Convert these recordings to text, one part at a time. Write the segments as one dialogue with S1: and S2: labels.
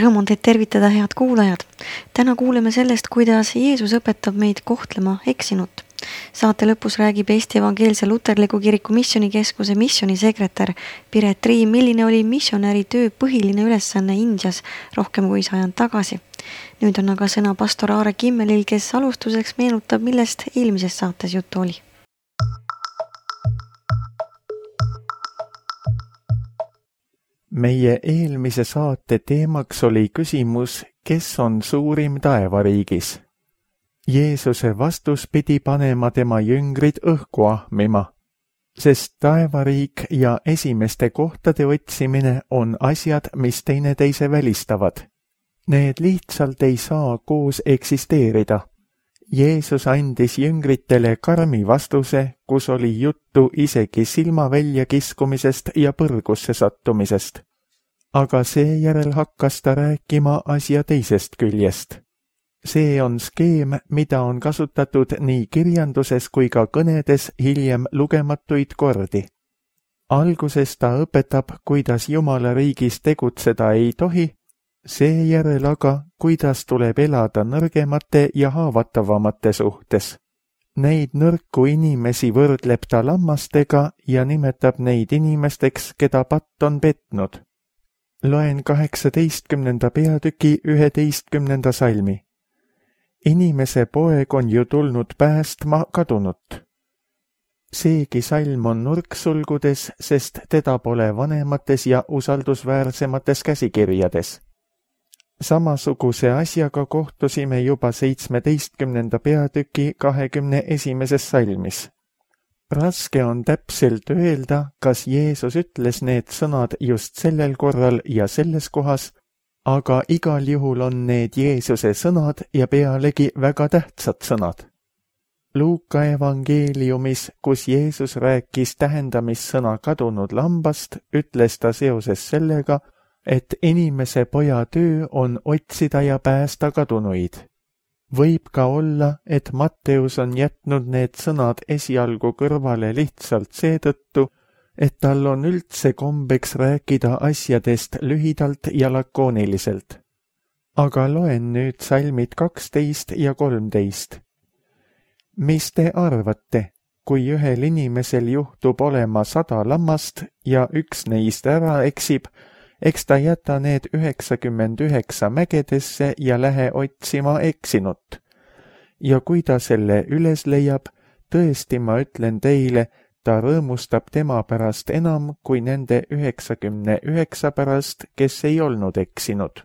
S1: Rõõm on teid tervitada, head kuulajad. Täna kuuleme sellest, kuidas Jeesus õpetab meid kohtlema eksinut. Saate lõpus räägib Eesti Evangeelse Luterliku Kiriku Missionikeskuse missionisekretär Piret Riim, milline oli missionäri töö põhiline ülesanne Indias rohkem kui 100 aastat tagasi. Nüüd on aga sõna pastor Aare Kimmelil, kes alustuseks meenutab, millest eelmises saates juttu oli.
S2: Meie eelmise saate teemaks oli küsimus, kes on suurim taevariigis. Jeesuse vastus pidi panema tema jüngrid õhku ahmima, sest taevariik ja esimeste kohtade otsimine on asjad, mis teineteise välistavad. Need lihtsalt ei saa koos eksisteerida. Jeesus andis jüngritele karmi vastuse, kus oli juttu isegi silma väljakiskumisest ja põrgusse sattumisest. Aga seejärel hakkas ta rääkima asja teisest küljest. See on skeem, mida on kasutatud nii kirjanduses kui ka kõnedes hiljem lugematuid kordi. Alguses ta õpetab, kuidas Jumala riigis tegutseda ei tohi, seejärel aga, kuidas tuleb elada nõrgemate ja haavatavamate suhtes. Neid nõrku inimesi võrdleb ta lammastega ja nimetab neid inimesteks, keda patt on petnud. Loen 18. peatüki 11. salmi. Inimese poeg on ju tulnud päästma kadunut. Seegi salm on nurksulgudes, sest teda pole vanemates ja usaldusväärsemates käsikirjades. Samasuguse asjaga kohtusime juba 17. peatüki 21. salmis. Raske on täpselt öelda, kas Jeesus ütles need sõnad just sellel korral ja selles kohas, aga igal juhul on need Jeesuse sõnad ja pealegi väga tähtsad sõnad. Luuka evangeeliumis, kus Jeesus rääkis tähendamissõna kadunud lambast, ütles ta seoses sellega, et inimese poja töö on otsida ja päästa kadunuid. Võib ka olla, et Matteus on jätnud need sõnad esialgu kõrvale lihtsalt seetõttu, et tal on üldse kombeks rääkida asjadest lühidalt ja lakooniliselt. Aga loen nüüd salmid 12 ja 13. Mis te arvate, kui ühel inimesel juhtub olema 100 lammast ja üks neist ära eksib, eks ta jäta need 99 mägedesse ja lähe otsima eksinut. Ja kui ta selle üles leiab, tõesti ma ütlen teile, ta rõõmustab tema pärast enam kui nende 99 pärast, kes ei olnud eksinud.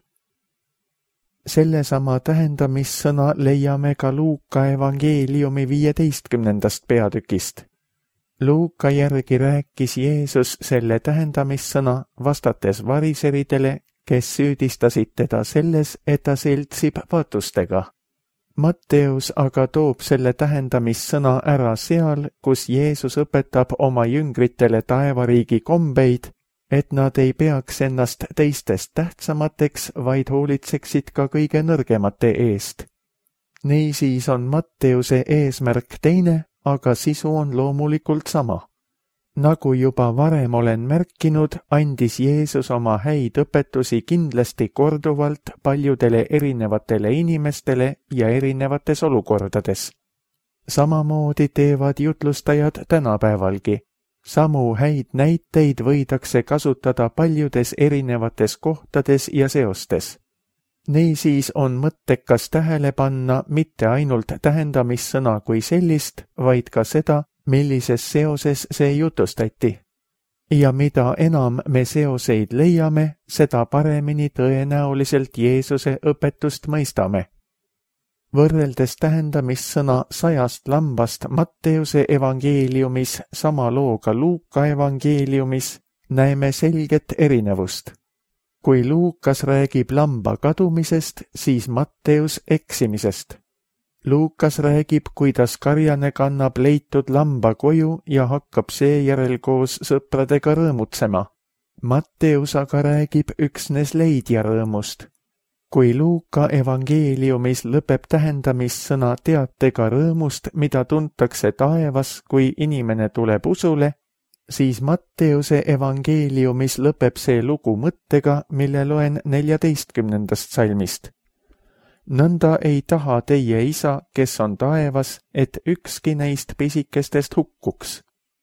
S2: Sellesama tähendamissõna leiame ka Luuka evangeeliumi 15. peatükist. Luuka järgi rääkis Jeesus selle tähendamissõna vastates variseridele, kes süüdistasid teda selles, et ta seltsib patustega. Matteus aga toob selle tähendamissõna ära seal, kus Jeesus õpetab oma jüngritele taevariigi kombeid, et nad ei peaks ennast teistest tähtsamateks, vaid hoolitseksid ka kõige nõrgemate eest. Niisiis on Matteuse eesmärk teine, aga sisu on loomulikult sama. Nagu juba varem olen märkinud, andis Jeesus oma häid õpetusi kindlasti korduvalt paljudele erinevatele inimestele ja erinevates olukordades. Samamoodi teevad jutlustajad tänapäevalgi. Samu häid näiteid võidakse kasutada paljudes erinevates kohtades ja seostes. Niisiis on mõttekas tähele panna mitte ainult tähendamissõna kui sellist, vaid ka seda, millises seoses see jutustati. Ja mida enam me seoseid leiame, seda paremini tõenäoliselt Jeesuse õpetust mõistame. Võrreldes tähendamissõna 100 lambast Matteuse evangeeliumis sama looga Luuka evangeeliumis, näeme selget erinevust. Kui Luukas räägib lamba kadumisest, siis Matteus eksimisest. Luukas räägib, kuidas karjane kannab leitud lamba koju ja hakkab seejärel koos sõpradega rõõmutsema. Matteus aga räägib üksnes leidja rõõmust. Kui Luuka evangeeliumis lõpeb tähendamissõna teatega rõõmust, mida tuntakse taevas, kui inimene tuleb usule, siis Matteuse evangeeliumis lõpeb see lugu mõttega, mille loen 14. salmist. Nõnda ei taha teie isa, kes on taevas, et ükski neist pisikestest hukkuks.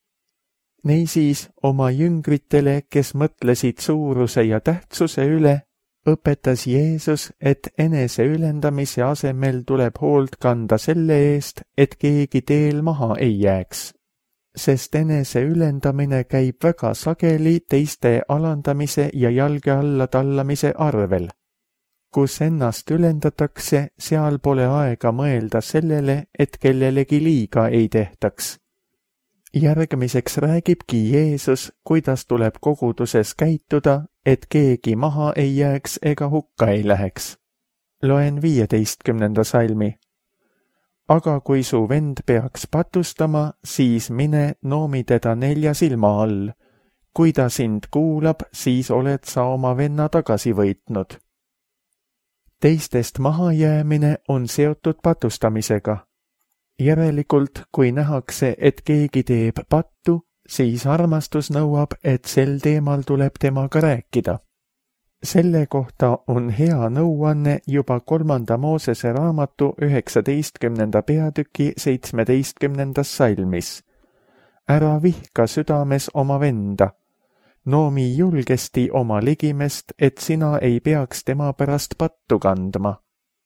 S2: Niisiis oma jüngritele, kes mõtlesid suuruse ja tähtsuse üle, õpetas Jeesus, et enese ülendamise asemel tuleb hoolt kanda selle eest, et keegi teel maha ei jääks. Sest enese ülendamine käib väga sageli teiste alandamise ja jalge alla tallamise arvel. Kus ennast ülendatakse, seal pole aega mõelda sellele, et kellelegi liiga ei tehtaks. Järgmiseks räägibki Jeesus, kuidas tuleb koguduses käituda, et keegi maha ei jääks ega hukka ei läheks. Loen 15. salmi. Aga kui su vend peaks patustama, siis mine noomi teda 4 silma all. Kui ta sind kuulab, siis oled sa oma venna tagasi võitnud. Teistest mahajäämine on seotud patustamisega. Järelikult, kui nähakse, et keegi teeb pattu, siis armastus nõuab, et sel teemal tuleb temaga rääkida. Selle kohta on hea nõuanne juba 3. Moosese raamatu 19. peatüki 17. salmis. Ära vihka südames oma venda. Noomi julgesti oma ligimest, et sina ei peaks tema pärast pattu kandma.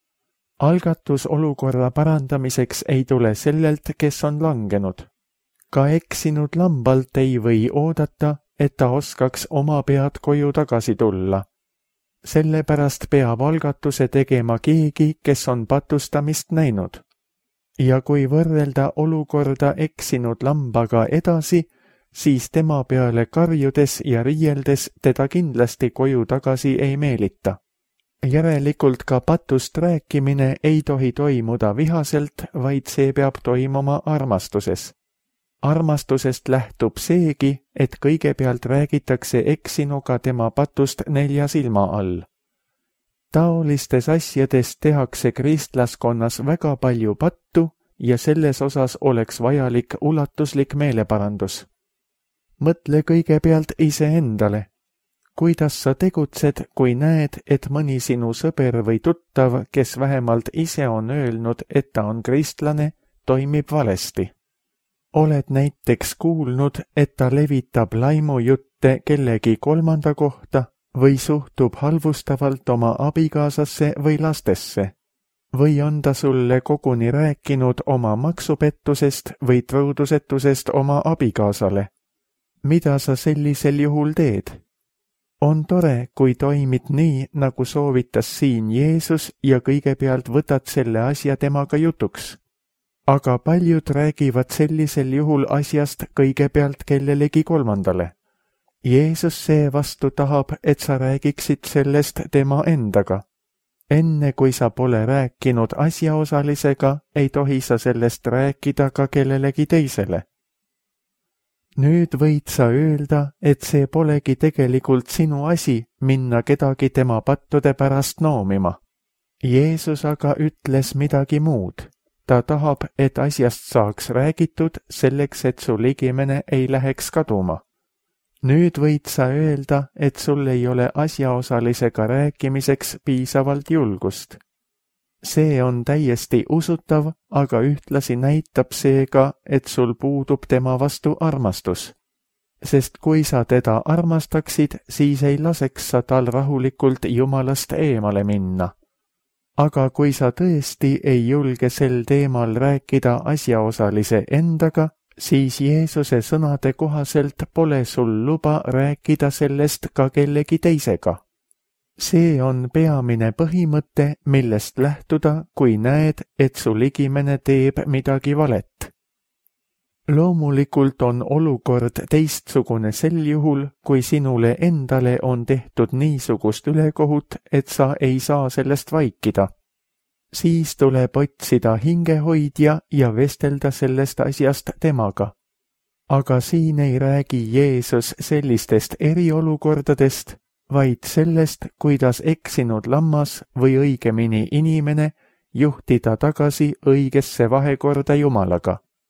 S2: Algatus olukorra parandamiseks ei tule sellelt, kes on langenud. Ka eksinud lambalt ei või oodata, et ta oskaks oma pead koju tagasi tulla. Sellepärast peab algatuse tegema keegi, kes on patustamist näinud. Ja kui võrrelda olukorda eksinud lambaga edasi, siis tema peale karjudes ja riieldes teda kindlasti koju tagasi ei meelita. Järelikult ka patust rääkimine ei tohi toimuda vihaselt, vaid see peab toimuma armastuses. Armastusest lähtub seegi, et kõigepealt räägitakse eksinuga tema patust 4 silma all. Taolistes asjades tehakse kristlaskonnas väga palju pattu ja selles osas oleks vajalik ulatuslik meeleparandus. Mõtle kõigepealt iseendale. Kuidas sa tegutsed, kui näed, et mõni sinu sõber või tuttav, kes vähemalt ise on öelnud, et ta on kristlane, toimib valesti? Oled näiteks kuulnud, et ta levitab laimujutte kellegi 3. kohta või suhtub halvustavalt oma abikaasasse või lastesse? Või on ta sulle koguni rääkinud oma maksupettusest või truudusetusest oma abikaasale? Mida sa sellisel juhul teed? On tore, kui toimid nii, nagu soovitas siin Jeesus ja kõigepealt võtad selle asja temaga jutuks. Aga paljud räägivad sellisel juhul asjast kõigepealt kellelegi 3. Jeesus seevastu tahab, et sa räägiksid sellest tema endaga. Enne kui sa pole rääkinud asjaosalisega, ei tohi sa sellest rääkida ka kellelegi teisele. Nüüd võid sa öelda, et see polegi tegelikult sinu asi minna kedagi tema pattude pärast noomima. Jeesus aga ütles midagi muud. Ta tahab, et asjast saaks räägitud selleks, et su ligimene ei läheks kaduma. Nüüd võid sa öelda, et sul ei ole asjaosalisega rääkimiseks piisavalt julgust. See on täiesti usutav, aga ühtlasi näitab seega, et sul puudub tema vastu armastus. Sest kui sa teda armastaksid, siis ei laseks sa tal rahulikult Jumalast eemale minna. Aga kui sa tõesti ei julge sel teemal rääkida asjaosalise endaga, siis Jeesuse sõnade kohaselt pole sul luba rääkida sellest ka kellegi teisega. See on peamine põhimõte, millest lähtuda, kui näed, et su ligimene teeb midagi valet. Loomulikult on olukord teistsugune sel juhul, kui sinule endale on tehtud niisugust ülekohut, et sa ei saa sellest vaikida. Siis tuleb otsida hingehoidja ja vestelda sellest asjast temaga. Aga siin ei räägi Jeesus sellistest eriolukordadest, vaid sellest, kuidas eksinud lammas või õigemini inimene juhtida tagasi õigesse vahekorda Jumalaga.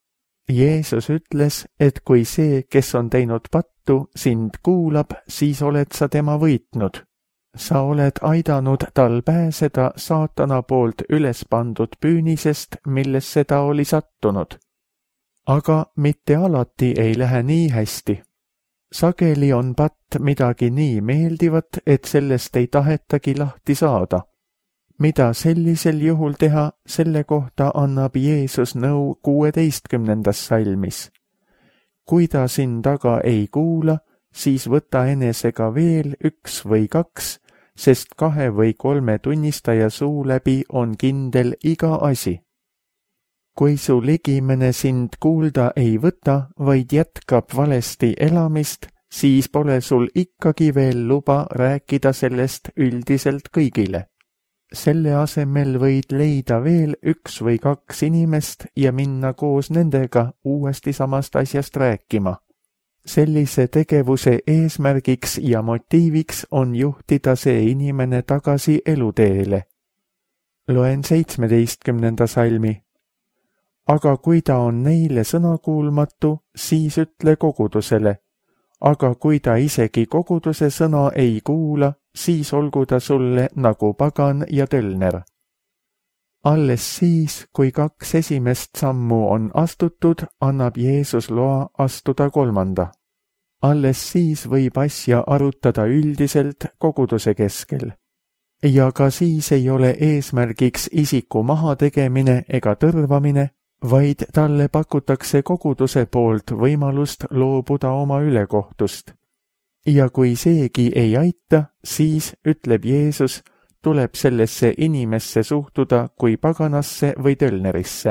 S2: Jeesus ütles, et kui see, kes on teinud pattu, sind kuulab, siis oled sa tema võitnud. Sa oled aidanud tal pääseda saatana poolt üles pandud püünisest, millesse ta oli sattunud. Aga mitte alati ei lähe nii hästi. Sageli on patt midagi nii meeldivat, et sellest ei tahetagi lahti saada. Mida sellisel juhul teha, selle kohta annab Jeesus nõu 16. salmis. Kui ta sind aga ei kuula, siis võta enesega veel 1 või 2, sest 2 või 3 tunnistaja suu läbi on kindel iga asi. Kui su ligimene sind kuulda ei võta, vaid jätkab valesti elamist, siis pole sul ikkagi veel luba rääkida sellest üldiselt kõigile. Selle asemel võid leida veel 1 või 2 inimest ja minna koos nendega uuesti samast asjast rääkima. Sellise tegevuse eesmärgiks ja motiiviks on juhtida see inimene tagasi eluteele. Loen 17. salmi. Aga kui ta on neile sõnakuulmatu, siis ütle kogudusele. Aga kui ta isegi koguduse sõna ei kuula, siis olgu ta sulle nagu pagan ja tölner. Alles siis, kui 2 esimest sammu on astutud, annab Jeesus loa astuda 3. Alles siis võib asja arutada üldiselt koguduse keskel. Ja ka siis ei ole eesmärgiks isiku mahategemine ega tõrvamine, vaid talle pakutakse koguduse poolt võimalust loobuda oma ülekohtust. Ja kui seegi ei aita, siis, ütleb Jeesus, tuleb sellesse inimesse suhtuda kui paganasse või tölnerisse.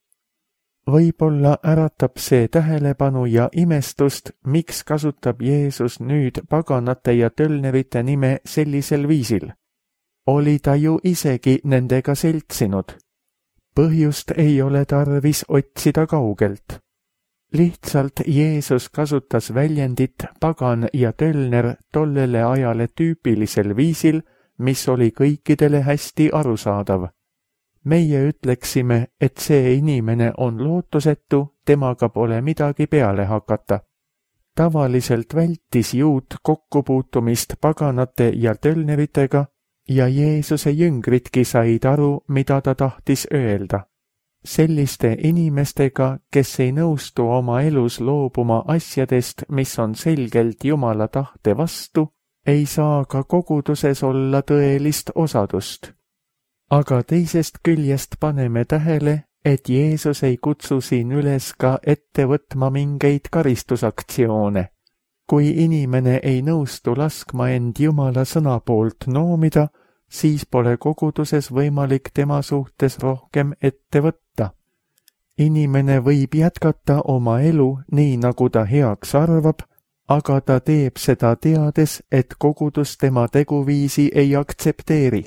S2: Võib-olla äratab see tähelepanu ja imestust, miks kasutab Jeesus nüüd paganate ja tölnerite nime sellisel viisil. Oli ta ju isegi nendega seltsinud. Põhjust ei ole tarvis otsida kaugelt. Lihtsalt Jeesus kasutas väljendit pagan ja tölner tollele ajale tüüpilisel viisil, mis oli kõikidele hästi arusaadav. Meie ütleksime, et see inimene on lootusetu, temaga pole midagi peale hakata. Tavaliselt vältis juut kokkupuutumist paganate ja tölneritega, ja Jeesuse jüngritki said aru, mida ta tahtis öelda. Selliste inimestega, kes ei nõustu oma elus loobuma asjadest, mis on selgelt Jumala tahte vastu, ei saa ka koguduses olla tõelist osadust. Aga teisest küljest paneme tähele, et Jeesus ei kutsu siin üles ka ette võtma mingeid karistusaktsioone. Kui inimene ei nõustu laskma end Jumala sõna poolt noomida, siis pole koguduses võimalik tema suhtes rohkem ette võtta. Inimene võib jätkata oma elu nii, nagu ta heaks arvab, aga ta teeb seda teades, et kogudus tema teguviisi ei aktsepteeri.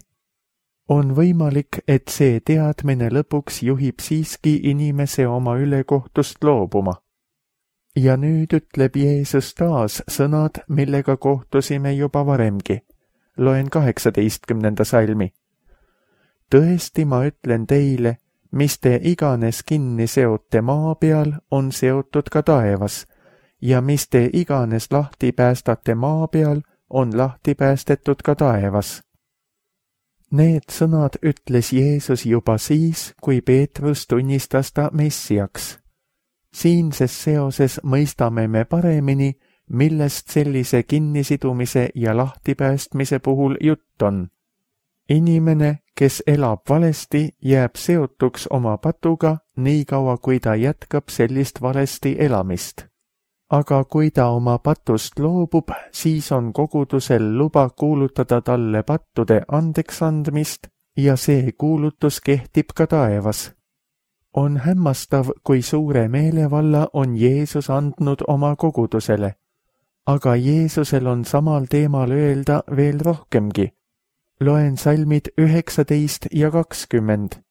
S2: On võimalik, et see teadmine lõpuks juhib siiski inimese oma ülekohtust loobuma. Ja nüüd ütleb Jeesus taas sõnad, millega kohtusime juba varemgi. Loen 18. salmi. Tõesti ma ütlen teile, mis te iganes kinni seote maa peal, on seotud ka taevas, ja mis te iganes lahti päästate maa peal, on lahti päästetud ka taevas. Need sõnad ütles Jeesus juba siis, kui Peetrus tunnistas ta Messiaks. Siinses seoses mõistame me paremini, millest sellise kinnisidumise ja lahtipäästmise puhul jutt on. Inimene, kes elab valesti, jääb seotuks oma patuga nii kaua, kui ta jätkab sellist valesti elamist. Aga kui ta oma patust loobub, siis on kogudusel luba kuulutada talle pattude andeksandmist ja see kuulutus kehtib ka taevas. On hämmastav, kui suure meelevalla on Jeesus andnud oma kogudusele. Aga Jeesusel on samal teemal öelda veel rohkemgi. Loen salmid 19 ja 20.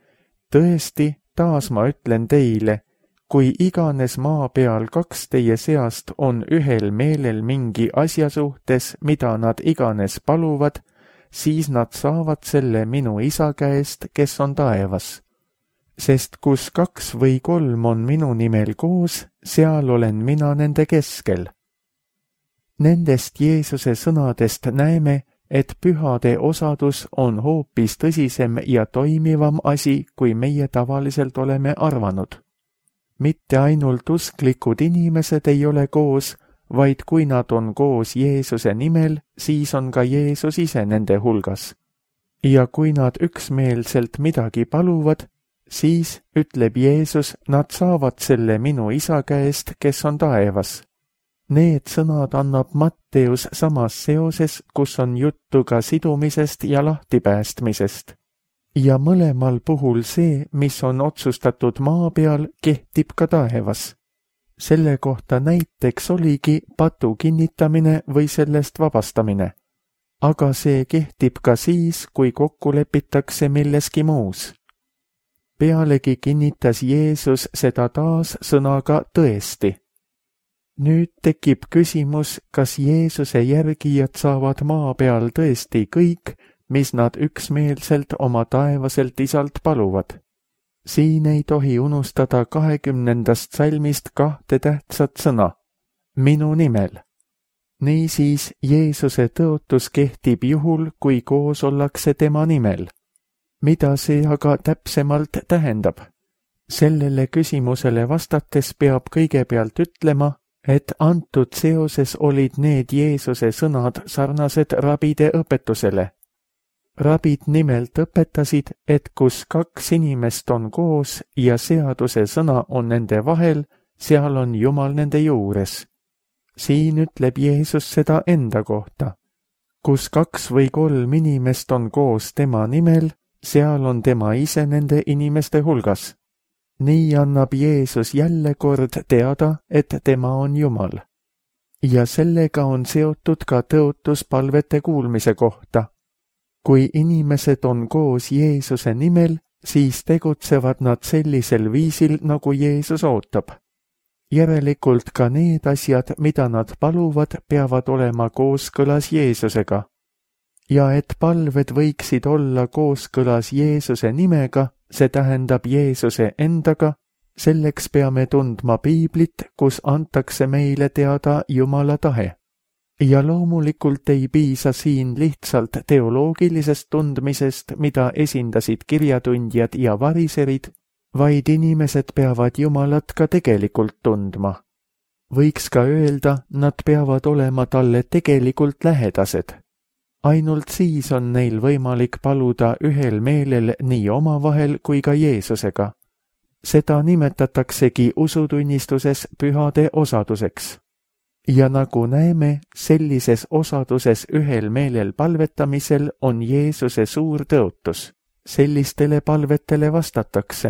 S2: Tõesti, taas ma ütlen teile, kui iganes maa peal 2 teie seast on ühel meelel mingi asja suhtes, mida nad iganes paluvad, siis nad saavad selle minu isa käest, kes on taevas. sest kus 2 või 3 on minu nimel koos, seal olen mina nende keskel. Nendest Jeesuse sõnadest näeme, et pühade osadus on hoopis tõsisem ja toimivam asi, kui meie tavaliselt oleme arvanud. Mitte ainult usklikud inimesed ei ole koos, vaid kui nad on koos Jeesuse nimel, siis on ka Jeesus ise nende hulgas. Ja kui nad üksmeelselt midagi paluvad, siis, ütleb Jeesus, nad saavad selle minu isa käest, kes on taevas. Need sõnad annab Matteus samas seoses, kus on juttu ka sidumisest ja lahtipäästmisest. Ja mõlemal puhul see, mis on otsustatud maa peal, kehtib ka taevas. Selle kohta näiteks oligi patu kinnitamine või sellest vabastamine. Aga see kehtib ka siis, kui kokku lepitakse milleski muus. Pealegi kinnitas Jeesus seda taas sõnaga tõesti. Nüüd tekib küsimus, kas Jeesuse järgijad saavad maa peal tõesti kõik, mis nad üksmeelselt oma taevaselt isalt paluvad. Siin ei tohi unustada 20. salmist 2 tähtsat sõna, minu nimel. Niisiis Jeesuse tõotus kehtib juhul, kui koos ollakse tema nimel. Mida see aga täpsemalt tähendab? Sellele küsimusele vastates peab kõigepealt ütlema, et antud seoses olid need Jeesuse sõnad sarnased rabide õpetusele. Rabid nimelt õpetasid, et kus 2 inimest on koos ja seaduse sõna on nende vahel, seal on Jumal nende juures. Siin ütleb Jeesus seda enda kohta. Kus 2 või 3 inimest on koos tema nimel, seal on tema ise nende inimeste hulgas. Nii annab Jeesus jälle kord teada, et tema on Jumal. Ja sellega on seotud ka tõotus palvete kuulmise kohta. Kui inimesed on koos Jeesuse nimel, siis tegutsevad nad sellisel viisil, nagu Jeesus ootab. Järelikult ka need asjad, mida nad paluvad, peavad olema kooskõlas Jeesusega. Ja et palved võiksid olla kooskõlas Jeesuse nimega, see tähendab Jeesuse endaga, selleks peame tundma piiblit, kus antakse meile teada Jumala tahe. Ja loomulikult ei piisa siin lihtsalt teoloogilisest tundmisest, mida esindasid kirjatundjad ja variserid, vaid inimesed peavad Jumalat ka tegelikult tundma. Võiks ka öelda, nad peavad olema talle tegelikult lähedased. Ainult siis on neil võimalik paluda ühel meelel nii omavahel kui ka Jeesusega. Seda nimetataksegi usutunnistuses pühade osaduseks. Ja nagu näeme, sellises osaduses ühel meelel palvetamisel on Jeesuse suur tõotus. Sellistele palvetele vastatakse.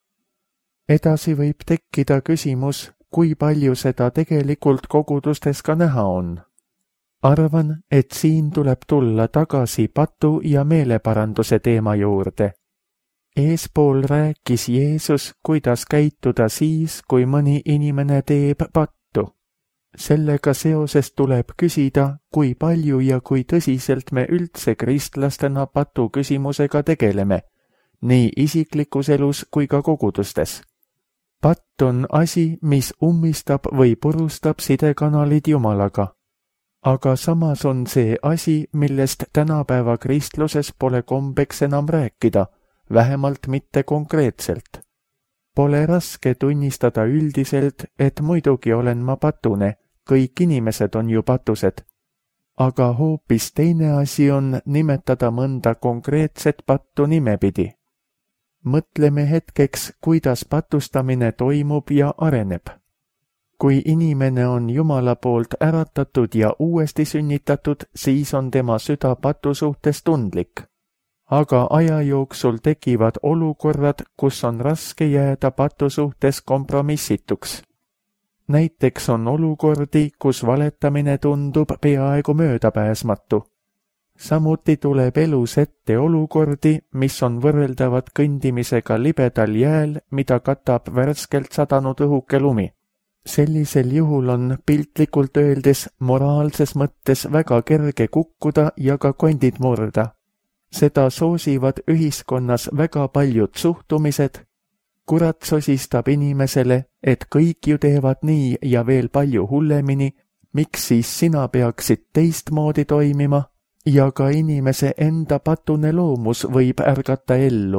S2: Edasi võib tekkida küsimus, kui palju seda tegelikult kogudustes ka näha on. Arvan, et siin tuleb tulla tagasi patu ja meeleparanduse teema juurde. Eespool rääkis Jeesus, kuidas käituda siis, kui mõni inimene teeb pattu. Sellega seoses tuleb küsida, kui palju ja kui tõsiselt me üldse kristlastena patu küsimusega tegeleme, nii isiklikus elus kui ka kogudustes. Patt on asi, mis ummistab või purustab sidekanalid Jumalaga. Aga samas on see asi, millest tänapäeva kristluses pole kombeks enam rääkida, vähemalt mitte konkreetselt. Pole raske tunnistada üldiselt, et muidugi olen ma patune, kõik inimesed on ju patused. Aga hoopis teine asi on nimetada mõnda konkreetset pattu nimepidi. Mõtleme hetkeks, kuidas patustamine toimub ja areneb. Kui inimene on Jumala poolt äratatud ja uuesti sünnitatud, siis on tema süda patu suhtes tundlik. Aga aja jooksul tekivad olukorrad, kus on raske jääda patu suhtes kompromissituks. Näiteks on olukordi, kus valetamine tundub peaaegu möödapääsmatu. Samuti tuleb elus ette olukordi, mis on võrreldavad kõndimisega libedal jääl, mida katab värskelt sadanud õhuke lumi. Sellisel juhul on piltlikult öeldes moraalses mõttes väga kerge kukkuda ja ka kondid murda. Seda soosivad ühiskonnas väga paljud suhtumised, kurat sosistab inimesele, et kõik ju teevad nii ja veel palju hullemini, miks siis sina peaksid teistmoodi toimima, ja ka inimese enda patune loomus võib ärgata ellu.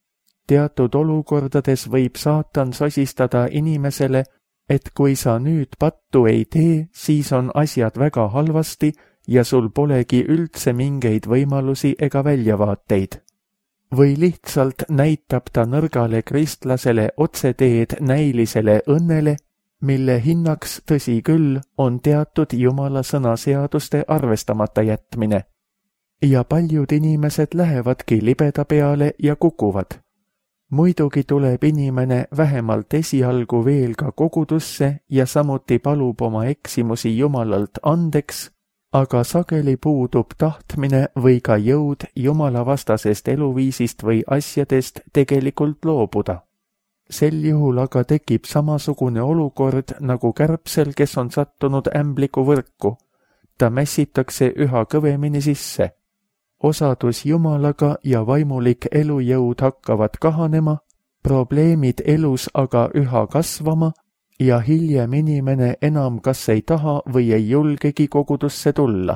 S2: Teatud olukordades võib saatan sosistada inimesele, et kui sa nüüd pattu ei tee, siis on asjad väga halvasti ja sul polegi üldse mingeid võimalusi ega väljavaateid. Või lihtsalt näitab ta nõrgale kristlasele otseteed näilisele õnnele, mille hinnaks, tõsi küll, on teatud Jumala sõnaseaduste arvestamata jätmine. Ja paljud inimesed lähevadki libeda peale ja kukuvad. Muidugi tuleb inimene vähemalt esialgu veel ka kogudusse ja samuti palub oma eksimusi Jumalalt andeks, aga sageli puudub tahtmine või ka jõud Jumala vastasest eluviisist või asjadest tegelikult loobuda. Sel juhul aga tekib samasugune olukord nagu kärbsel, kes on sattunud ämbliku võrku. Ta mässitakse üha kõvemini sisse. Osadus Jumalaga ja vaimulik elujõud hakkavad kahanema, probleemid elus aga üha kasvama ja hiljem inimene enam kas ei taha või ei julgegi kogudusse tulla.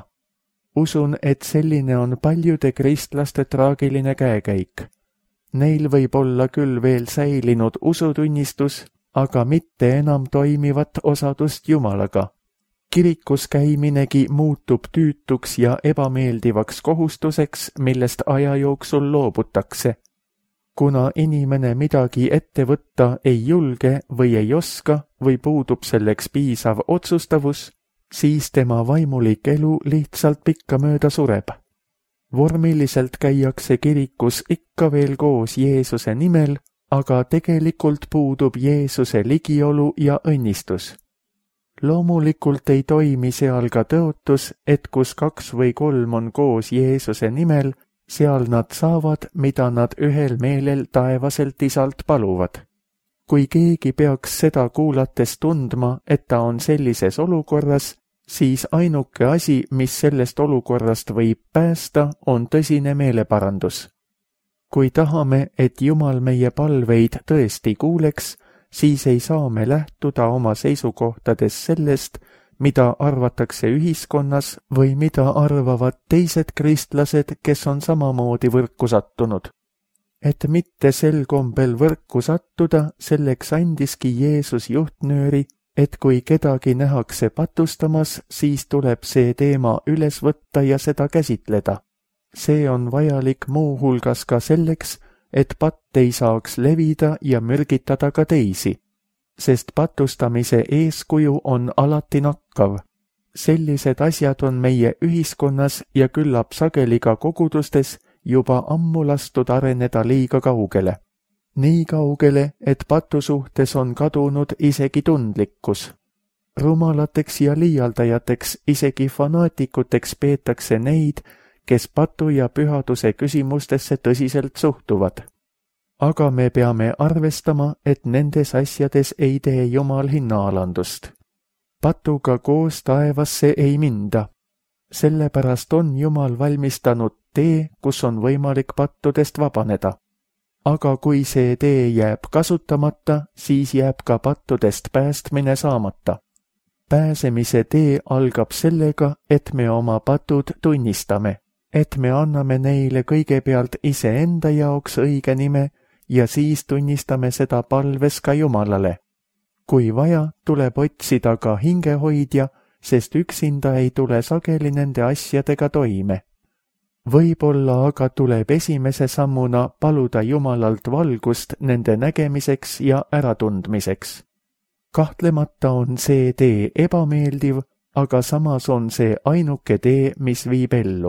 S2: Usun, et selline on paljude kristlaste traagiline käekäik. Neil võib olla küll veel säilinud usutunnistus, aga mitte enam toimivat osadust Jumalaga. Kirikus käiminegi muutub tüütuks ja ebameeldivaks kohustuseks, millest aja jooksul loobutakse. Kuna inimene midagi ette võtta ei julge või ei oska või puudub selleks piisav otsustavus, siis tema vaimulik elu lihtsalt pikkamööda sureb. Vormiliselt käiakse kirikus ikka veel koos Jeesuse nimel, aga tegelikult puudub Jeesuse ligiolu ja õnnistus. Loomulikult ei toimi seal ka tõotus, et kus 2 või 3 on koos Jeesuse nimel, seal nad saavad, mida nad ühel meelel taevaselt Isalt paluvad. Kui keegi peaks seda kuulates tundma, et ta on sellises olukorras, siis ainuke asi, mis sellest olukorrast võib päästa, on tõsine meeleparandus. Kui tahame, et Jumal meie palveid tõesti kuuleks, siis ei saa me lähtuda oma seisukohtades sellest, mida arvatakse ühiskonnas või mida arvavad teised kristlased, kes on samamoodi võrku sattunud. Et mitte sel kombel võrku sattuda, selleks andiski Jeesus juhtnööri, et kui kedagi nähakse patustamas, siis tuleb see teema üles võtta ja seda käsitleda. See on vajalik muu hulgas ka selleks, et patt ei saaks levida ja mürgitada ka teisi, sest patustamise eeskuju on alati nakkav. Sellised asjad on meie ühiskonnas ja küllap sageli ka kogudustes juba ammu lastud areneda liiga kaugele. Nii kaugele, et patu suhtes on kadunud isegi tundlikkus. Rumalateks ja liialdajateks, isegi fanaatikuteks peetakse neid, kes patu ja pühaduse küsimustesse tõsiselt suhtuvad. Aga me peame arvestama, et nendes asjades ei tee Jumal hinnaalandust. Patuga koos taevasse ei minda. Sellepärast on Jumal valmistanud tee, kus on võimalik pattudest vabaneda. Aga kui see tee jääb kasutamata, siis jääb ka pattudest päästmine saamata. Pääsemise tee algab sellega, et me oma patud tunnistame, et me anname neile kõigepealt iseenda jaoks õige nime ja siis tunnistame seda palves ka Jumalale. Kui vaja, tuleb otsida ka hingehoidja, sest üksinda ei tule sageli nende asjadega toime. Võib-olla aga tuleb esimese sammuna paluda Jumalalt valgust nende nägemiseks ja äratundmiseks. Kahtlemata on see tee ebameeldiv, aga samas on see ainuke tee, mis viib ellu.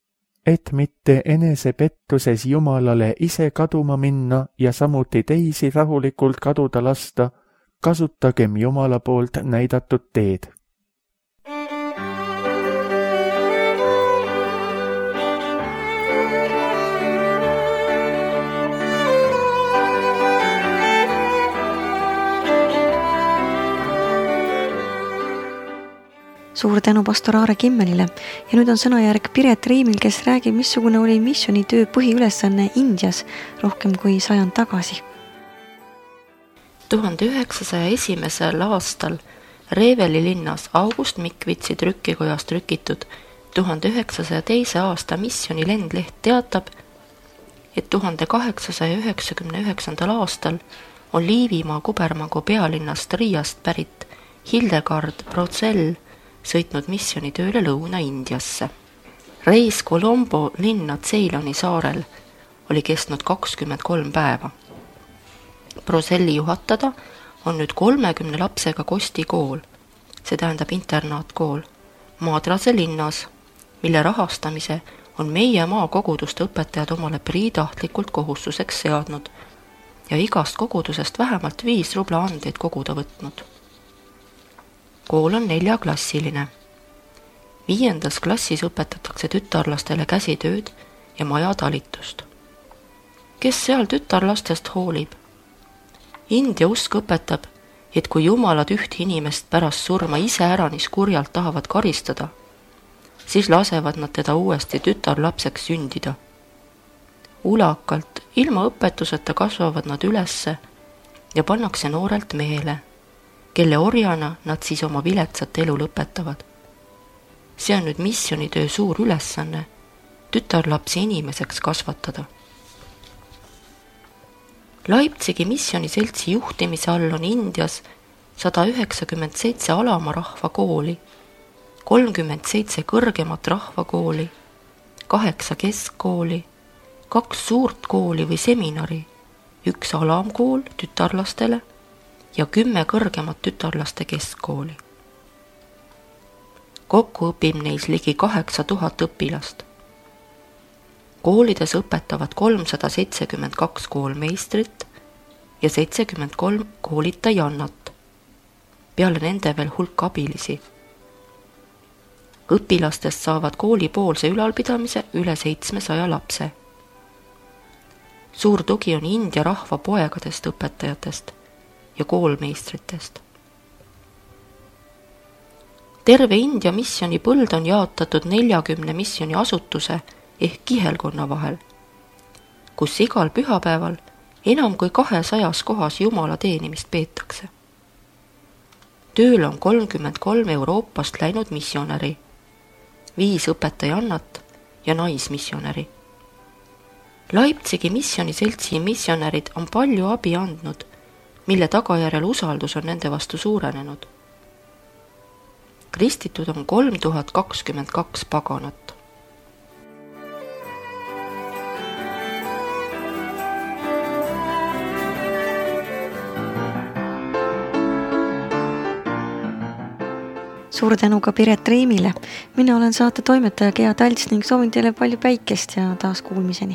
S2: Et mitte enesepettuses Jumalale ise kaduma minna ja samuti teisi rahulikult kaduda lasta, kasutagem Jumala poolt näidatud teed.
S1: Suur tänu pastor Aare Kimmelile ja nüüd on sõnajärg Piret Riimil, kes räägib, missugune oli missioonitöö põhiülesanne Indias rohkem kui 100 tagasi.
S3: 1901. aastal Reveli linnas August Mikvitsi trükikojas trükitud 1902. aasta Missioni lendleht teatab, et 1899. aastal on Liivimaa kubermangu pealinnast Riiast pärit Hildegard Brozell sõitnud missionitööle Lõuna-Indiasse. Reis Colombo linna Ceyloni saarel oli kestnud 23 päeva. Brozelli juhatada on nüüd 30 lapsega kostikool, see tähendab internaatkool, Madrase linnas, mille rahastamise on meie maakoguduste õpetajad omale priitahtlikult kohustuseks seadnud ja igast kogudusest vähemalt 5 rubla andeid koguda võtnud. Kool on 4-klassiline. 5. klassis õpetatakse tütarlastele käsitööd ja majatalitust. Kes seal tütarlastest hoolib? India usk õpetab, et kui jumalad üht inimest pärast surma iseäranis kurjalt tahavad karistada, siis lasevad nad teda uuesti tütarlapseks sündida. Ulakalt, ilma õpetuseta kasvavad nad ülesse ja pannakse noorelt mehele, kelle orjana nad siis oma viletsat elu lõpetavad. See on nüüd missionitöö suur ülesanne, tütarlapsi inimeseks kasvatada. Leipzigi missioniseltsi juhtimise all on Indias 197 alama rahvakooli, 37 kõrgemat rahvakooli, 8 keskkooli, 2 suurt kooli või seminari, 1 alamkool tütarlastele ja 10 kõrgemat tütarlaste keskkooli. Kokku õpib neis ligi 8000 õpilast. Koolides õpetavad 372 koolmeistrit ja 73 koolitajannat, peale nende veel hulk abilisi. Õpilastest saavad koolipoolse ülalpidamise üle 700 lapse. Suur tugi on India rahva poegadest õpetajatest ja koolmeistritest. Terve India missioni põld on jaotatud 40 missioni asutuse ehk kihelkonna vahel, kus igal pühapäeval enam kui 200 kohas Jumala teenimist peetakse. Tööl on 33 Euroopast läinud missionäri, 5 õpetajannat ja naismissionäri. Leipzigi missioniseltsi missionärid on palju abi andnud, mille tagajärjel usaldus on nende vastu suurenenud. Kristitud on 3022 paganat.
S1: Suur tänu ka Piret Reimile. Mina olen saate toimetaja Gea Talts ning soovin teile palju päikest ja taas kuulmiseni.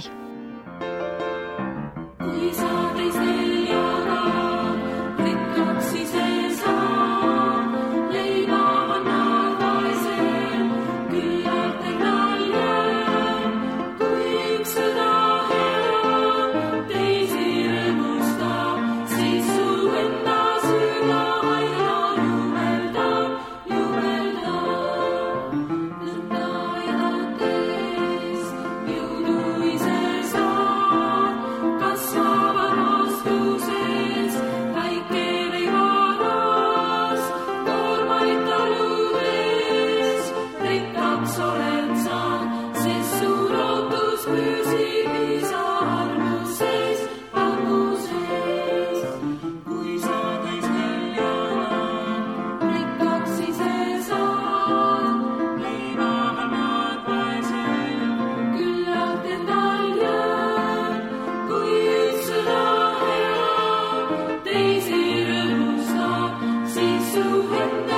S4: Teisi rõõmustab, siis su enda